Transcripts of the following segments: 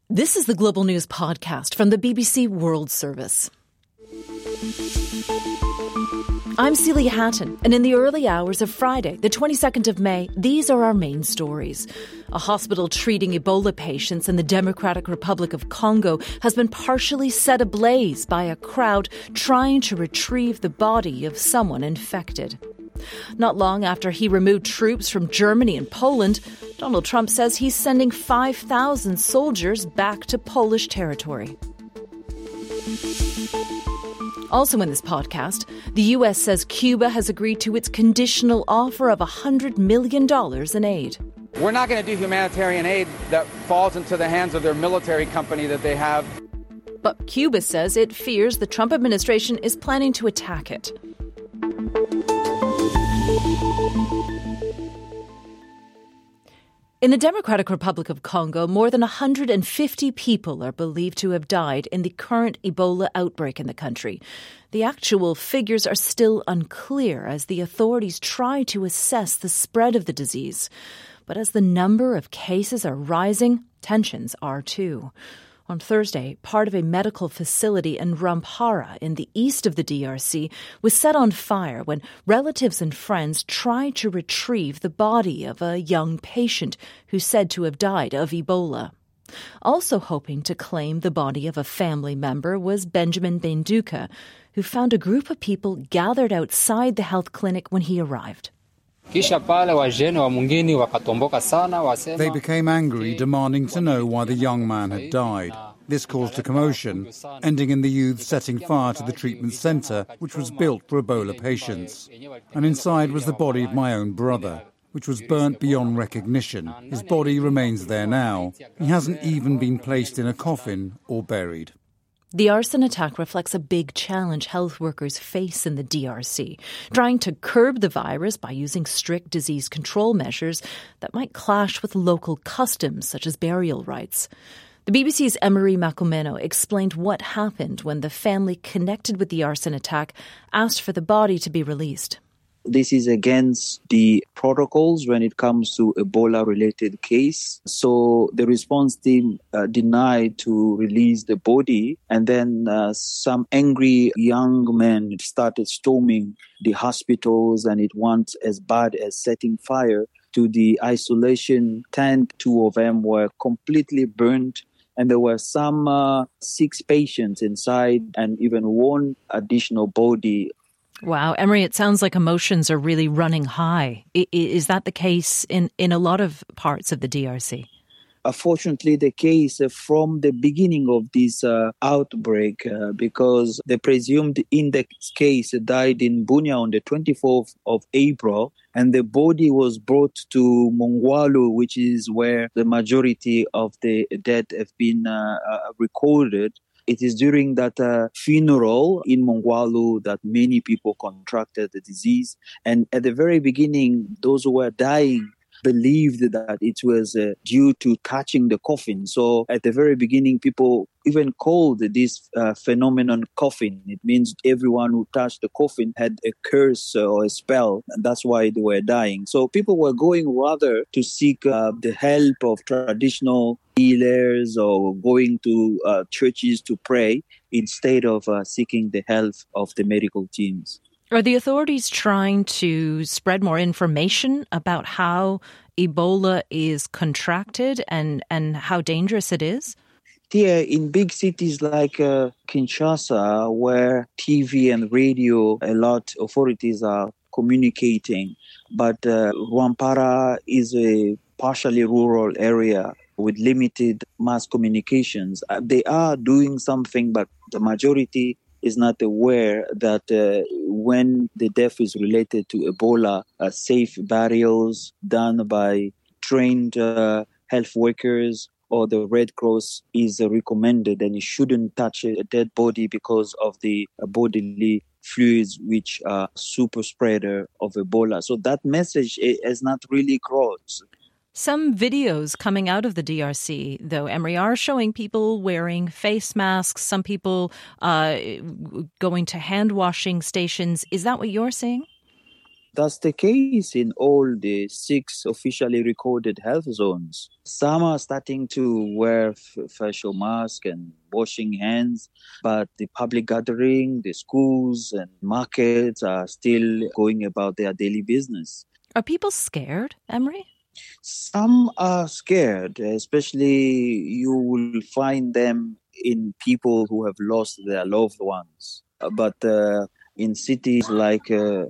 This is the Global News Podcast from the BBC World Service. I'm Celia Hatton, and in the early hours of Friday, the 22nd of May, these are our main stories. A hospital treating Ebola patients in the Democratic Republic of Congo has been partially set ablaze by a crowd trying to retrieve the body of someone infected. Not long after he removed troops from Germany and Poland, Donald Trump says he's sending 5,000 soldiers back to Polish territory. Also in this podcast, the U.S. says Cuba has agreed to its conditional offer of $100 million in aid. We're not going to do humanitarian aid that falls into the hands of their military company that they have. But Cuba says it fears the Trump administration is planning to attack it. In the Democratic Republic of Congo, more than 150 people are believed to have died in the current Ebola outbreak in the country. The actual figures are still unclear as the authorities try to assess the spread of the disease. But as the number of cases are rising, tensions are too. On Thursday, part of a medical facility in Rwampara in the east of the DRC was set on fire when relatives and friends tried to retrieve the body of a young patient who's said to have died of Ebola. Also hoping to claim the body of a family member was Benjamin Benduka, who found a group of people gathered outside the health clinic when he arrived. They became angry, demanding to know why the young man had died. This caused a commotion, ending in the youth setting fire to the treatment centre, which was built for Ebola patients. And inside was the body of my own brother, which was burnt beyond recognition. His body remains there now. He hasn't even been placed in a coffin or buried. The arson attack reflects a big challenge health workers face in the DRC, trying to curb the virus by using strict disease control measures that might clash with local customs, such as burial rites. The BBC's Emery Macumeno explained what happened when the family connected with the arson attack asked for the body to be released. This is against the protocols when it comes to Ebola-related case. So the response team denied to release the body. And then some angry young men started storming the hospitals, and it went as bad as setting fire to the isolation tent. 2 of them were completely burnt. And there were some 6 patients inside and even 1 additional body. Wow. Emery, it sounds like emotions are really running high. Is that the case in a lot of parts of the DRC? Unfortunately, the case from the beginning of this outbreak, because the presumed index case died in Bunia on the 24th of April, and the body was brought to Mongwalu, which is where the majority of the dead have been recorded. It is during that funeral in Mongwalu that many people contracted the disease. And at the very beginning, those who were dying believed that it was due to touching the coffin. So at the very beginning, people even called this phenomenon coffin. It means everyone who touched the coffin had a curse or a spell, and that's why they were dying. So people were going rather to seek the help of traditional healers or going to churches to pray instead of seeking the help of the medical teams. Are the authorities trying to spread more information about how Ebola is contracted and how dangerous it is? Here in big cities like Kinshasa, where TV and radio, a lot authorities are communicating. But Rwampara is a partially rural area with limited mass communications. They are doing something, but the majority is not aware that when the death is related to Ebola, safe burials done by trained health workers or the Red Cross is recommended, and you shouldn't touch a dead body because of the bodily fluids which are super spreader of Ebola. So that message has not really crossed. Some videos coming out of the DRC, though, Emery, are showing people wearing face masks, some people going to hand washing stations. Is that what you're seeing? That's the case in all the 6 officially recorded health zones. Some are starting to wear facial masks and washing hands, but the public gathering, the schools and markets are still going about their daily business. Are people scared, Emery? Some are scared, especially you will find them in people who have lost their loved ones. But in cities like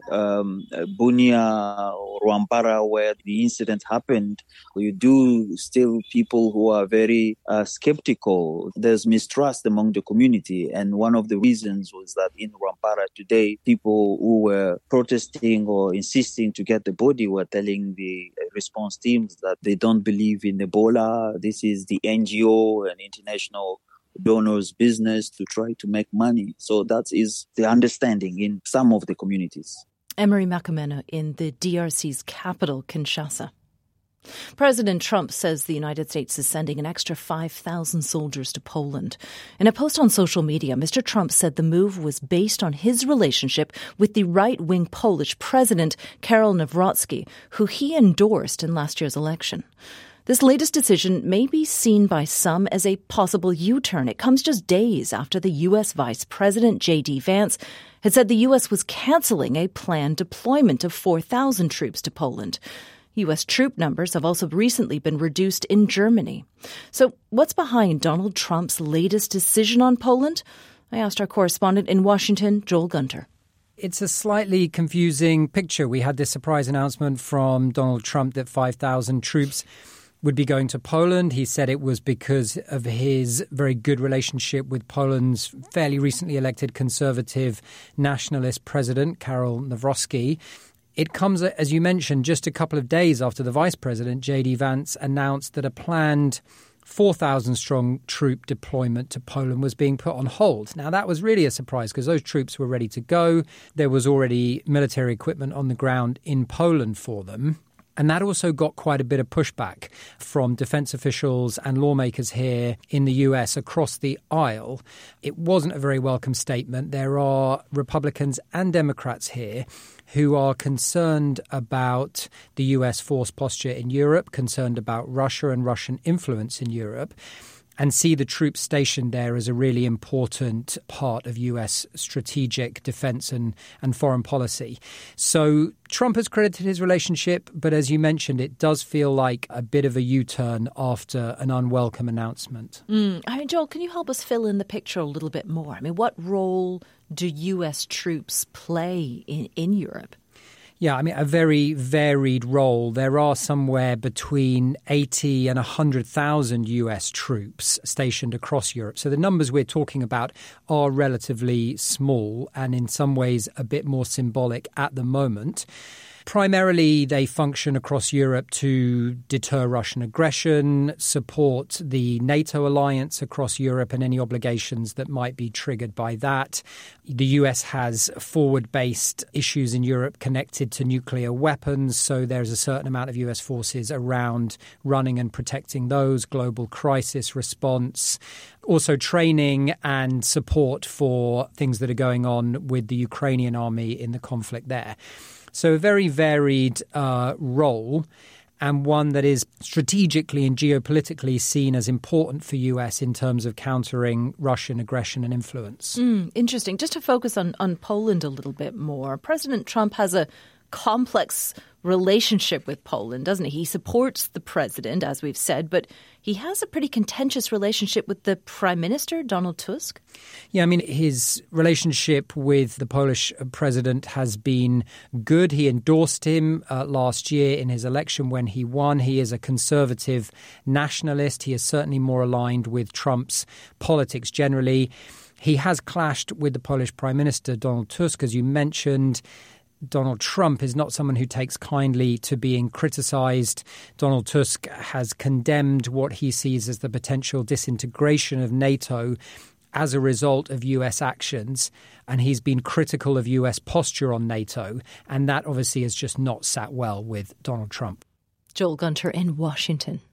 Bunia or Rwampara, where the incident happened, you do still people who are very skeptical. There's mistrust among the community. And one of the reasons was that in Rwampara today, people who were protesting or insisting to get the body were telling the response teams that they don't believe in Ebola. This is the NGO and international donors' business to try to make money. So that is the understanding in some of the communities. Emery Makumena in the DRC's capital, Kinshasa. President Trump says the United States is sending an extra 5,000 soldiers to Poland. In a post on social media, Mr. Trump said the move was based on his relationship with the right-wing Polish president, Karol Nawrocki, who he endorsed in last year's election. This latest decision may be seen by some as a possible U-turn. It comes just days after the U.S. Vice President J.D. Vance had said the U.S. was cancelling a planned deployment of 4,000 troops to Poland. U.S. troop numbers have also recently been reduced in Germany. So what's behind Donald Trump's latest decision on Poland? I asked our correspondent in Washington, Joel Gunter. It's a slightly confusing picture. We had this surprise announcement from Donald Trump that 5,000 troops would be going to Poland. He said it was because of his very good relationship with Poland's fairly recently elected conservative nationalist president, Karol Nawrocki. It comes, as you mentioned, just a couple of days after the vice president, J.D. Vance, announced that a planned 4,000-strong troop deployment to Poland was being put on hold. Now, that was really a surprise because those troops were ready to go. There was already military equipment on the ground in Poland for them. And that also got quite a bit of pushback from defense officials and lawmakers here in the US across the aisle. It wasn't a very welcome statement. There are Republicans and Democrats here who are concerned about the US force posture in Europe, concerned about Russia and Russian influence in Europe, and see the troops stationed there as a really important part of US strategic defense and foreign policy. So Trump has credited his relationship, but as you mentioned, it does feel like a bit of a U-turn after an unwelcome announcement. Joel, can you help us fill in the picture a little bit more? I mean, what role do US troops play in Europe? Yeah, I mean, a very varied role. There are somewhere between 80 and 100,000 US troops stationed across Europe. So the numbers we're talking about are relatively small and in some ways a bit more symbolic at the moment. Primarily, they function across Europe to deter Russian aggression, support the NATO alliance across Europe and any obligations that might be triggered by that. The US has forward-based issues in Europe connected to nuclear weapons, so there's a certain amount of US forces around running and protecting those, global crisis response, also training and support for things that are going on with the Ukrainian army in the conflict there. So a very varied role, and one that is strategically and geopolitically seen as important for US in terms of countering Russian aggression and influence. Interesting. Just to focus on Poland a little bit more, President Trump has a complex relationship with Poland, doesn't he? He supports the president, as we've said, but he has a pretty contentious relationship with the Prime Minister, Donald Tusk. Yeah, I mean, his relationship with the Polish president has been good. He endorsed him last year in his election when he won. He is a conservative nationalist. He is certainly more aligned with Trump's politics generally. He has clashed with the Polish Prime Minister, Donald Tusk, as you mentioned. Donald Trump is not someone who takes kindly to being criticised. Donald Tusk has condemned what he sees as the potential disintegration of NATO as a result of US actions, and he's been critical of US posture on NATO, and that obviously has just not sat well with Donald Trump. Joel Gunter in Washington.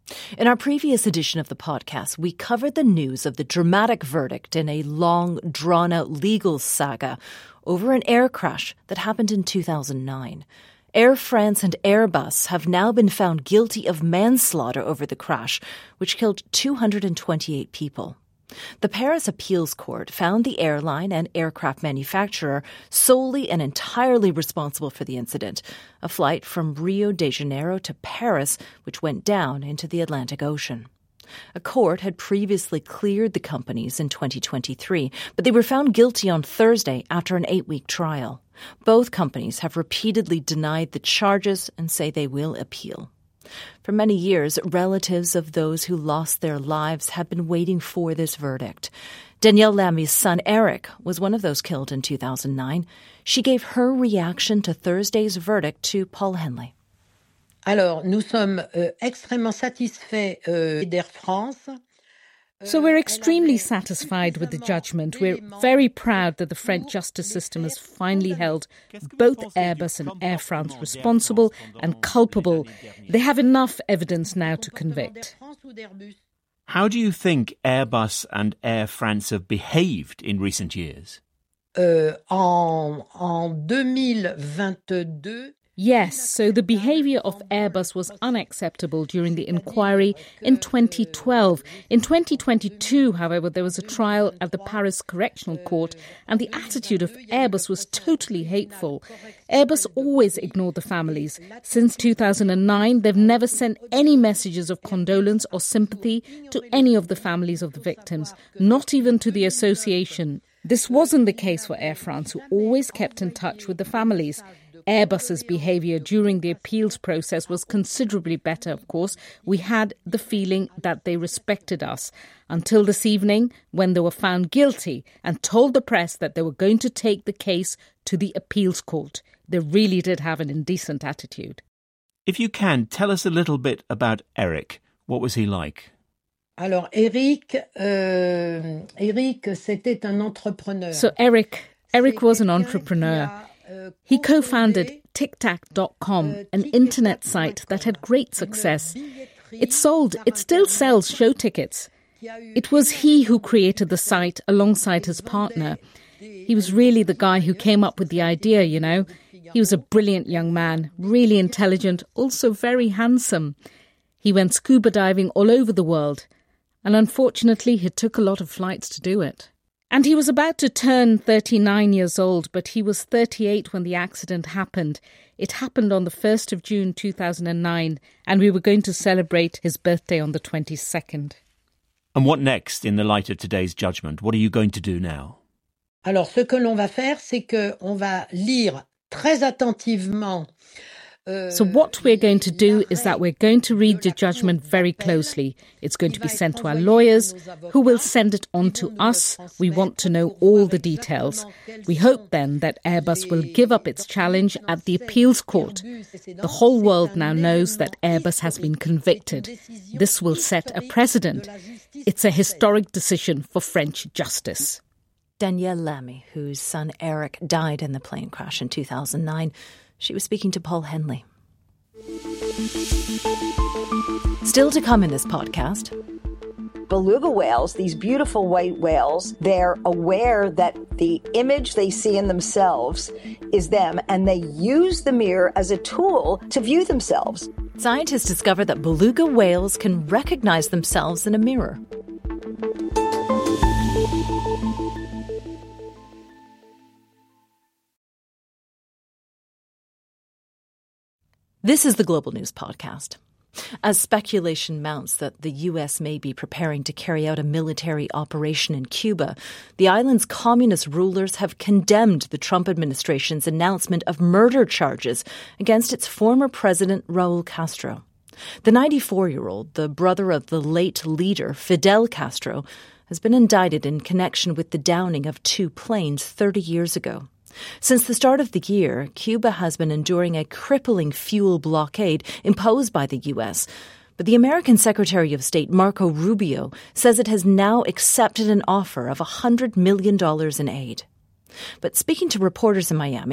In our previous edition of the podcast, we covered the news of the dramatic verdict in a long, drawn-out legal saga over an air crash that happened in 2009. Air France and Airbus have now been found guilty of manslaughter over the crash, which killed 228 people. The Paris Appeals Court found the airline and aircraft manufacturer solely and entirely responsible for the incident, a flight from Rio de Janeiro to Paris, which went down into the Atlantic Ocean. A court had previously cleared the companies in 2023, but they were found guilty on Thursday after an 8-week trial. Both companies have repeatedly denied the charges and say they will appeal. For many years, relatives of those who lost their lives have been waiting for this verdict. Danielle Lamy's son, Eric, was one of those killed in 2009. She gave her reaction to Thursday's verdict to Paul Henley. Alors, nous sommes extrêmement satisfaits d'Air France. So we're extremely satisfied with the judgment. We're very proud that the French justice system has finally held both Airbus and Air France responsible and culpable. They have enough evidence now to convict. How do you think Airbus and Air France have behaved in recent years? En 2022... Yes, so the behaviour of Airbus was unacceptable during the inquiry in 2012. In 2022, however, there was a trial at the Paris Correctional Court and the attitude of Airbus was totally hateful. Airbus always ignored the families. Since 2009, they've never sent any messages of condolence or sympathy to any of the families of the victims, not even to the association. This wasn't the case for Air France, who always kept in touch with the families. Airbus's behaviour during the appeals process was considerably better, of course. We had the feeling that they respected us until this evening when they were found guilty and told the press that they were going to take the case to the appeals court. They really did have an indecent attitude. If you can, tell us a little bit about Eric. What was he like? Alors, Eric, c'était un entrepreneur. So Eric was an entrepreneur. He co-founded TicTac.com, an internet site that had great success. It still sells show tickets. It was he who created the site alongside his partner. He was really the guy who came up with the idea, you know. He was a brilliant young man, really intelligent, also very handsome. He went scuba diving all over the world, and unfortunately he took a lot of flights to do it. And he was about to turn 39 years old, but he was 38 when the accident happened. It happened on the 1st of June 2009, and we were going to celebrate his birthday on the 22nd. And what next in the light of today's judgment? What are you going to do now? Alors, ce que l'on va faire, c'est qu'on va lire très attentivement. So what we're going to do is that we're going to read the judgment very closely. It's going to be sent to our lawyers, who will send it on to us. We want to know all the details. We hope then that Airbus will give up its challenge at the appeals court. The whole world now knows that Airbus has been convicted. This will set a precedent. It's a historic decision for French justice. Danielle Lamy, whose son Eric died in the plane crash in 2009, she was speaking to Paul Henley. Still to come in this podcast. Beluga whales, these beautiful white whales, they're aware that the image they see in themselves is them, and they use the mirror as a tool to view themselves. Scientists discovered that beluga whales can recognize themselves in a mirror. This is the Global News Podcast. As speculation mounts that the U.S. may be preparing to carry out a military operation in Cuba, the island's communist rulers have condemned the Trump administration's announcement of murder charges against its former president, Raul Castro. The 94-year-old, the brother of the late leader, Fidel Castro, has been indicted in connection with the downing of 2 planes 30 years ago. Since the start of the year, Cuba has been enduring a crippling fuel blockade imposed by the U.S., but the American Secretary of State, Marco Rubio, says it has now accepted an offer of $100 million in aid. But speaking to reporters in Miami,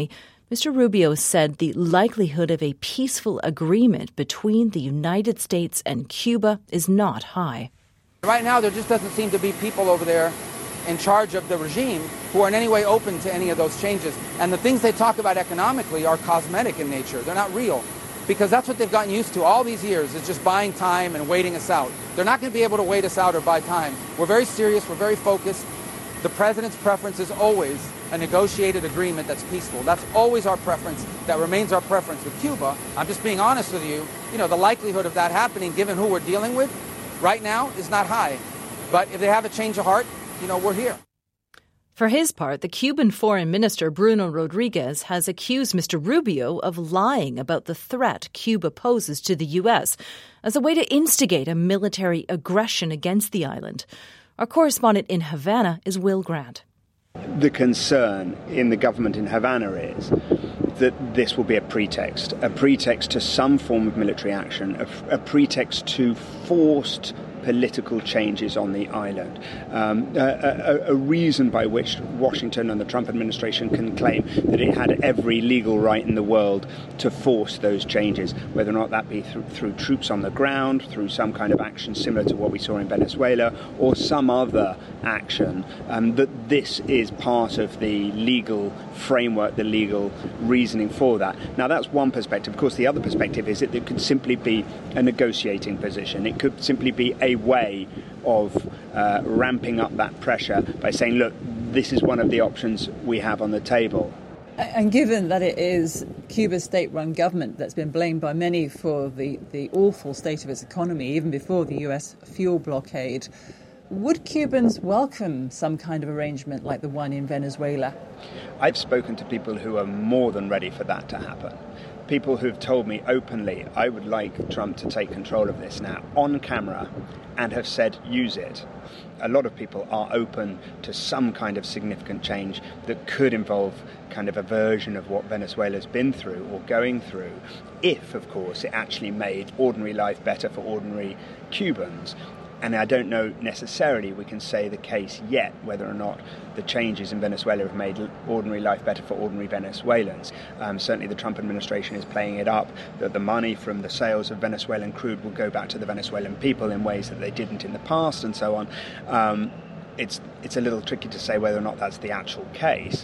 Mr. Rubio said the likelihood of a peaceful agreement between the United States and Cuba is not high. Right now, there just doesn't seem to be people over there in charge of the regime who are in any way open to any of those changes. And the things they talk about economically are cosmetic in nature. They're not real, because that's what they've gotten used to all these years, is just buying time and waiting us out. They're not going to be able to wait us out or buy time. We're very serious. We're very focused. The president's preference is always a negotiated agreement that's peaceful. That's always our preference. That remains our preference with Cuba. I'm just being honest with you. You know, the likelihood of that happening, given who we're dealing with right now, is not high. But if they have a change of heart, you know, we're here. For his part, the Cuban Foreign Minister Bruno Rodriguez has accused Mr. Rubio of lying about the threat Cuba poses to the U.S. as a way to instigate a military aggression against the island. Our correspondent in Havana is Will Grant. The concern in the government in Havana is that this will be a pretext to some form of military action, a pretext to forced political changes on the island, a reason by which Washington and the Trump administration can claim that it had every legal right in the world to force those changes, whether or not that be through troops on the ground, through some kind of action similar to what we saw in Venezuela, or some other action, that this is part of the legal framework, the legal reasoning for that. Now, that's one perspective. Of course, the other perspective is that it could simply be a negotiating position. It could simply be a way of ramping up that pressure by saying, look, this is one of the options we have on the table. And given that it is Cuba's state-run government that's been blamed by many for the awful state of its economy, even before the US fuel blockade, would Cubans welcome some kind of arrangement like the one in Venezuela? I've spoken to people who are more than ready for that to happen. People who've told me openly, I would like Trump to take control of this now, on camera, and have said, use it. A lot of people are open to some kind of significant change that could involve kind of a version of what Venezuela's been through or going through, if, of course, it actually made ordinary life better for ordinary Cubans. And I don't know necessarily we can say the case yet whether or not the changes in Venezuela have made ordinary life better for ordinary Venezuelans. Certainly the Trump administration is playing it up, that the money from the sales of Venezuelan crude will go back to the Venezuelan people in ways that they didn't in the past and so on. It's a little tricky to say whether or not that's the actual case.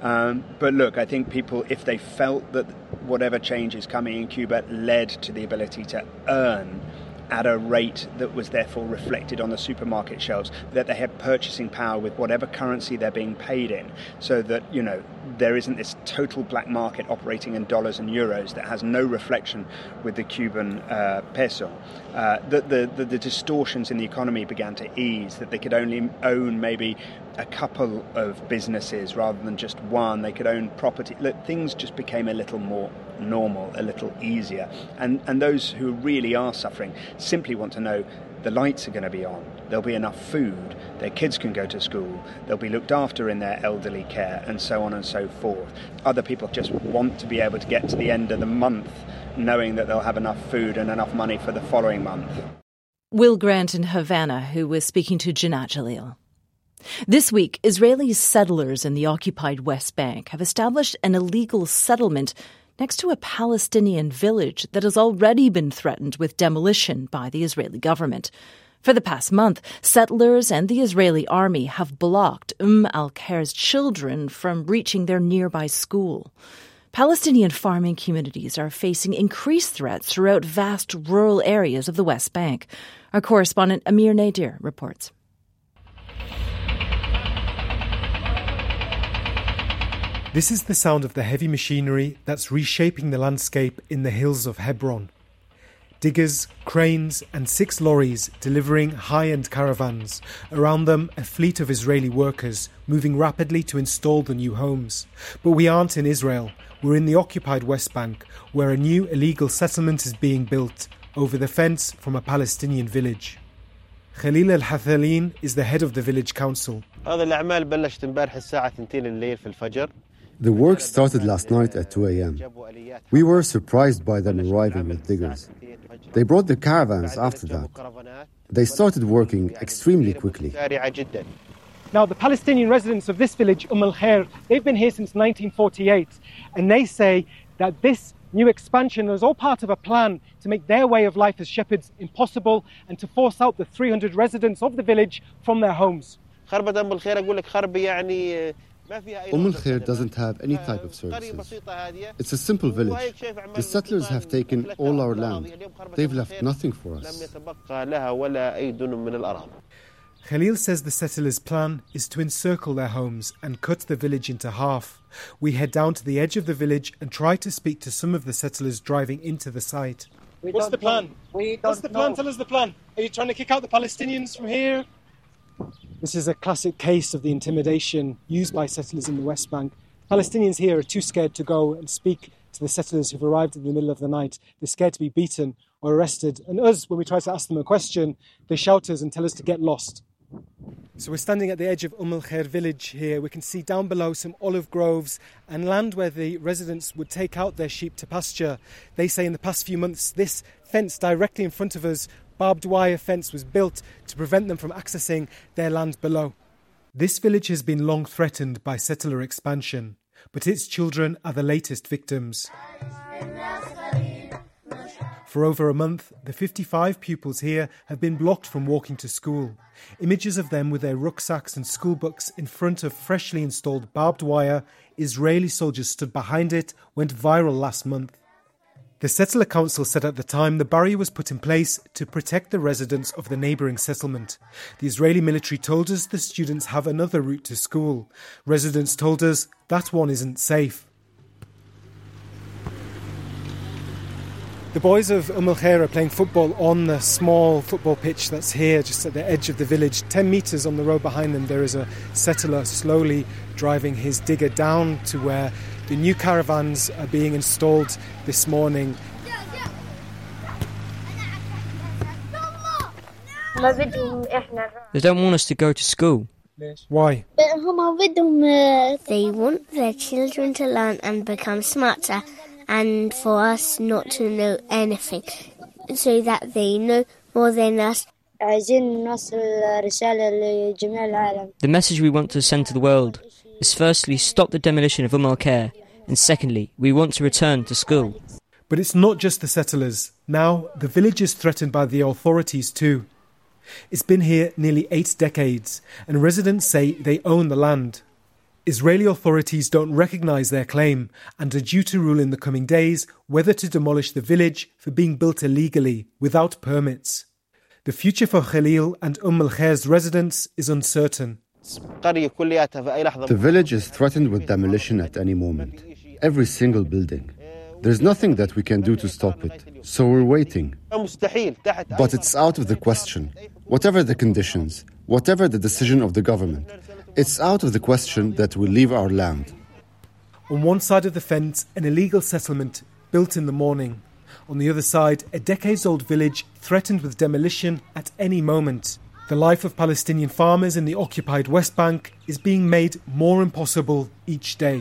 But look, I think people, if they felt that whatever change is coming in Cuba led to the ability to earn at a rate that was therefore reflected on the supermarket shelves, that they had purchasing power with whatever currency they're being paid in, so that, you know, there isn't this total black market operating in dollars and euros that has no reflection with the Cuban peso, that the distortions in the economy began to ease, that they could only own maybe a couple of businesses rather than just one. They could own property. Look, things just became a little more normal, a little easier. And those who really are suffering simply want to know the lights are going to be on, there'll be enough food, their kids can go to school, they'll be looked after in their elderly care, and so on and so forth. Other people just want to be able to get to the end of the month knowing that they'll have enough food and enough money for the following month. Will Grant in Havana, who was speaking to Janat Jalil. This week, Israeli settlers in the occupied West Bank have established an illegal settlement next to a Palestinian village that has already been threatened with demolition by the Israeli government. For the past month, settlers and the Israeli army have blocked al-Khair's children from reaching their nearby school. Palestinian farming communities are facing increased threats throughout vast rural areas of the West Bank. Our correspondent Amir Nadir reports. This is the sound of the heavy machinery that's reshaping the landscape in the hills of Hebron. Diggers, cranes and 6 lorries delivering high-end caravans. Around them, a fleet of Israeli workers moving rapidly to install the new homes. But we aren't in Israel. We're in the occupied West Bank, where a new illegal settlement is being built over the fence from a Palestinian village. Khalil al-Hathalin is the head of the village council. The work started last night at 2 a.m. We were surprised by them arriving with diggers. They brought the caravans after that. They started working extremely quickly. Now, the Palestinian residents of this village, Al-Khair, they've been here since 1948, and they say that this new expansion was all part of a plan to make their way of life as shepherds impossible and to force out the 300 residents of the village from their homes. Al Khair doesn't have any type of services. It's a simple village. The settlers have taken all our land. They've left nothing for us. Khalil says the settlers' plan is to encircle their homes and cut the village into half. We head down to the edge of the village and try to speak to some of the settlers driving into the site. What's the plan? What's the plan? Tell us the plan. Are you trying to kick out the Palestinians from here? This is a classic case of the intimidation used by settlers in the West Bank. Palestinians here are too scared to go and speak to the settlers who've arrived in the middle of the night. They're scared to be beaten or arrested. And us, when we try to ask them a question, they shout us and tell us to get lost. So we're standing at the edge of Al-Khair village here. We can see down below some olive groves and land where the residents would take out their sheep to pasture. They say in the past few months this fence directly in front of us, barbed wire fence, was built to prevent them from accessing their land below. This village has been long threatened by settler expansion, but its children are the latest victims. For over a month, the 55 pupils here have been blocked from walking to school. Images of them with their rucksacks and school books in front of freshly installed barbed wire, Israeli soldiers stood behind it, went viral last month. The settler council said at the time the barrier was put in place to protect the residents of the neighbouring settlement. The Israeli military told us the students have another route to school. Residents told us that one isn't safe. The boys of Al-Khair are playing football on the small football pitch that's here just at the edge of the village. 10 metres on the road behind them there is a settler slowly driving his digger down to where the new caravans are being installed this morning. They don't want us to go to school. Why? They want their children to learn and become smarter, and for us not to know anything, so that they know more than us. The message we want to send to the world is firstly, stop the demolition of Al-Khair, and secondly, we want to return to school. But it's not just the settlers. Now, the village is threatened by the authorities too. It's been here nearly 8 decades, and residents say they own the land. Israeli authorities don't recognise their claim and are due to rule in the coming days whether to demolish the village for being built illegally, without permits. The future for Khalil and Al-Khair's residents is uncertain. The village is threatened with demolition at any moment. Every single building. There's nothing that we can do to stop it, so we're waiting. But it's out of the question. Whatever the conditions, whatever the decision of the government, it's out of the question that we leave our land. On one side of the fence, an illegal settlement built in the morning. On the other side, a decades-old village threatened with demolition at any moment. The life of Palestinian farmers in the occupied West Bank is being made more impossible each day.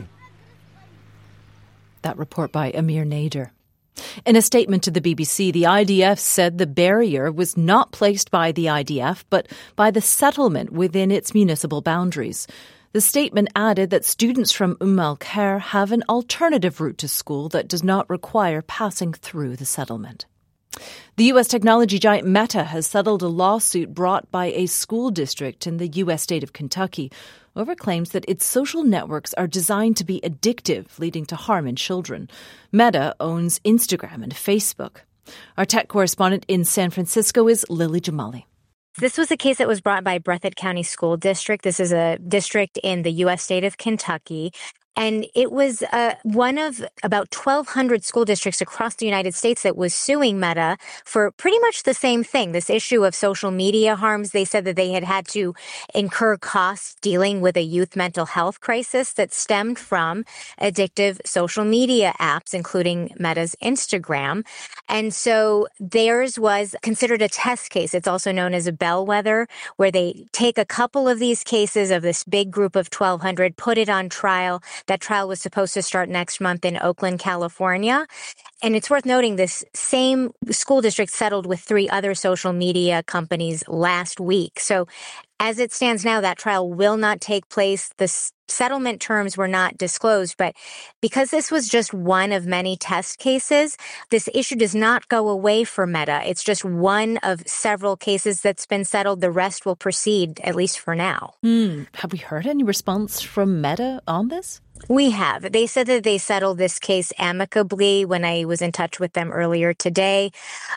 That report by Amir Nader. In a statement to the BBC, the IDF said the barrier was not placed by the IDF, but by the settlement within its municipal boundaries. The statement added that students from Al-Khair have an alternative route to school that does not require passing through the settlement. The U.S. technology giant Meta has settled a lawsuit brought by a school district in the U.S. state of Kentucky over claims that its social networks are designed to be addictive, leading to harm in children. Meta owns Instagram and Facebook. Our tech correspondent in San Francisco is Lily Jamali. This was a case that was brought by Breathitt County School District. This is a district in the U.S. state of Kentucky. And it was one of about 1,200 school districts across the United States that was suing Meta for pretty much the same thing, this issue of social media harms. They said that they had to incur costs dealing with a youth mental health crisis that stemmed from addictive social media apps, including Meta's Instagram. And so theirs was considered a test case. It's also known as a bellwether, where they take a couple of these cases of this big group of 1,200, put it on trial. That trial was supposed to start next month in Oakland, California. And it's worth noting this same school district settled with 3 other social media companies last week. So As it stands now, that trial will not take place. The settlement terms were not disclosed, but because this was just one of many test cases, this issue does not go away for Meta. It's just one of several cases that's been settled. The rest will proceed, at least for now. Have we heard any response from Meta on this? We have. They said that they settled this case amicably when I was in touch with them earlier today.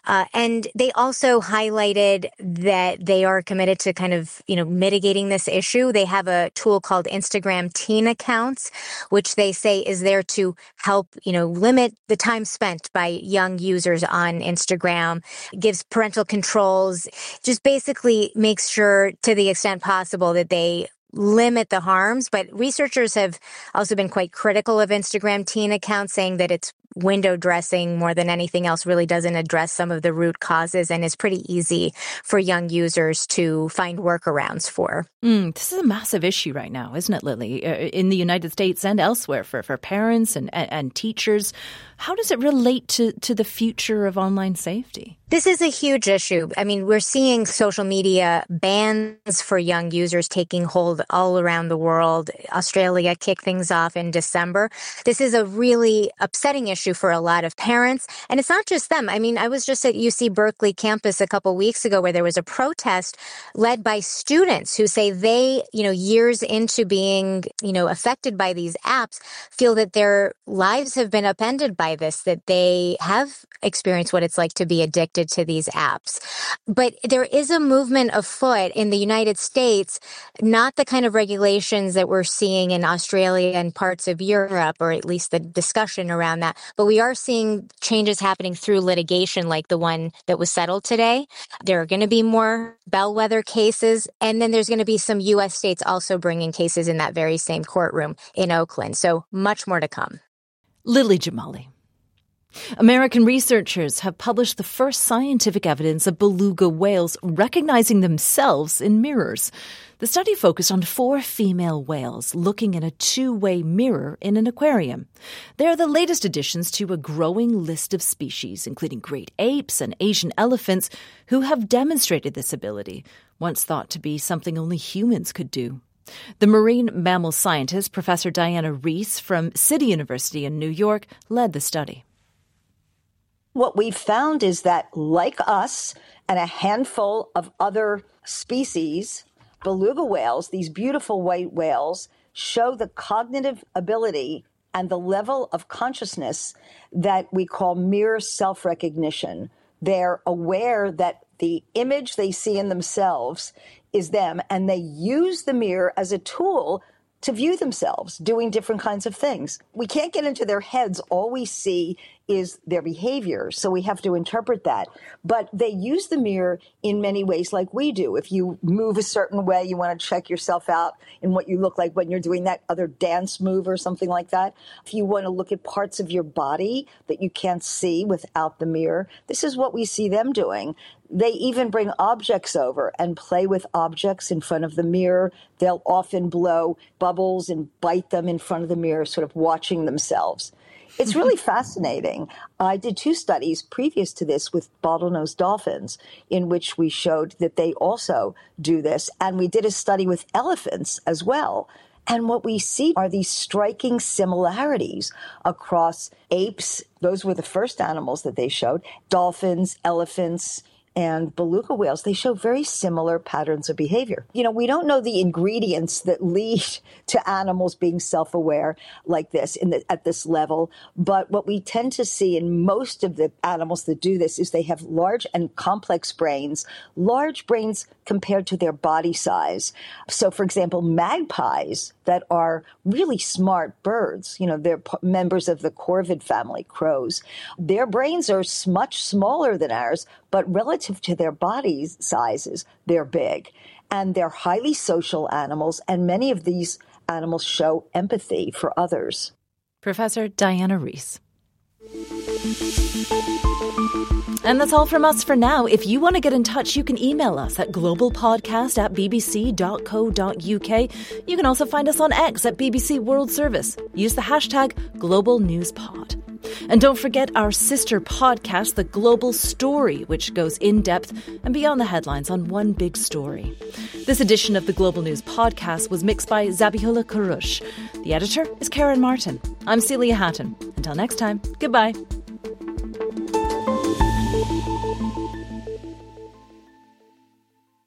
And they also highlighted that they are committed to kind of, mitigating this issue. They have a tool called Instagram Teen Accounts, which they say is there to help, limit the time spent by young users on Instagram, gives parental controls, just basically makes sure to the extent possible that they limit the harms. But researchers have also been quite critical of Instagram Teen Accounts, saying that it's window dressing more than anything else, really doesn't address some of the root causes and is pretty easy for young users to find workarounds for. This is a massive issue right now, isn't it, Lily? In the United States and elsewhere for parents and teachers. How does it relate to the future of online safety? This is a huge issue. I mean, we're seeing social media bans for young users taking hold all around the world. Australia kicked things off in December. This is a really upsetting issue for a lot of parents. And it's not just them. I mean, I was just at UC Berkeley campus a couple weeks ago where there was a protest led by students who say they, years into being, affected by these apps, feel that their lives have been upended by this, that they have experienced what it's like to be addicted to these apps. But there is a movement afoot in the United States, not the kind of regulations that we're seeing in Australia and parts of Europe, or at least the discussion around that. But we are seeing changes happening through litigation like the one that was settled today. There are going to be more bellwether cases, and then there's going to be some U.S. states also bringing cases in that very same courtroom in Oakland. So much more to come. Lily Jamali. American researchers have published the first scientific evidence of beluga whales recognizing themselves in mirrors. The study focused on 4 female whales looking in a two-way mirror in an aquarium. They are the latest additions to a growing list of species, including great apes and Asian elephants, who have demonstrated this ability, once thought to be something only humans could do. The marine mammal scientist, Professor Diana Reiss from City University in New York, led the study. What we've found is that, like us and a handful of other species, beluga whales, these beautiful white whales, show the cognitive ability and the level of consciousness that we call mirror self-recognition. They're aware that the image they see in themselves is them, and they use the mirror as a tool to view themselves doing different kinds of things. We can't get into their heads. All we see is their behavior, so we have to interpret that. But they use the mirror in many ways like we do. If you move a certain way, you want to check yourself out in what you look like when you're doing that other dance move or something like that. If you want to look at parts of your body that you can't see without the mirror, this is what we see them doing. They even bring objects over and play with objects in front of the mirror. They'll often blow bubbles and bite them in front of the mirror, sort of watching themselves. It's really fascinating. I did 2 studies previous to this with bottlenose dolphins in which we showed that they also do this. And we did a study with elephants as well. And what we see are these striking similarities across apes. Those were the first animals that they showed. Dolphins, elephants, and beluga whales, they show very similar patterns of behavior. We don't know the ingredients that lead to animals being self-aware like this at this level, but what we tend to see in most of the animals that do this is they have large and complex brains compared to their body size. So, for example, magpies that are really smart birds, they're members of the corvid family, crows. Their brains are much smaller than ours, but relative to their body sizes, they're big. And they're highly social animals, and many of these animals show empathy for others. Professor Diana Reiss. And that's all from us for now. If you want to get in touch, you can email us at globalpodcast@bbc.co.uk. You can also find us on X at BBC World Service. Use the hashtag GlobalNewsPod. And don't forget our sister podcast, The Global Story, which goes in depth and beyond the headlines on one big story. This edition of the Global News Podcast was mixed by Zabihullah Kurush. The editor is Karen Martin. I'm Celia Hatton. Until next time, goodbye.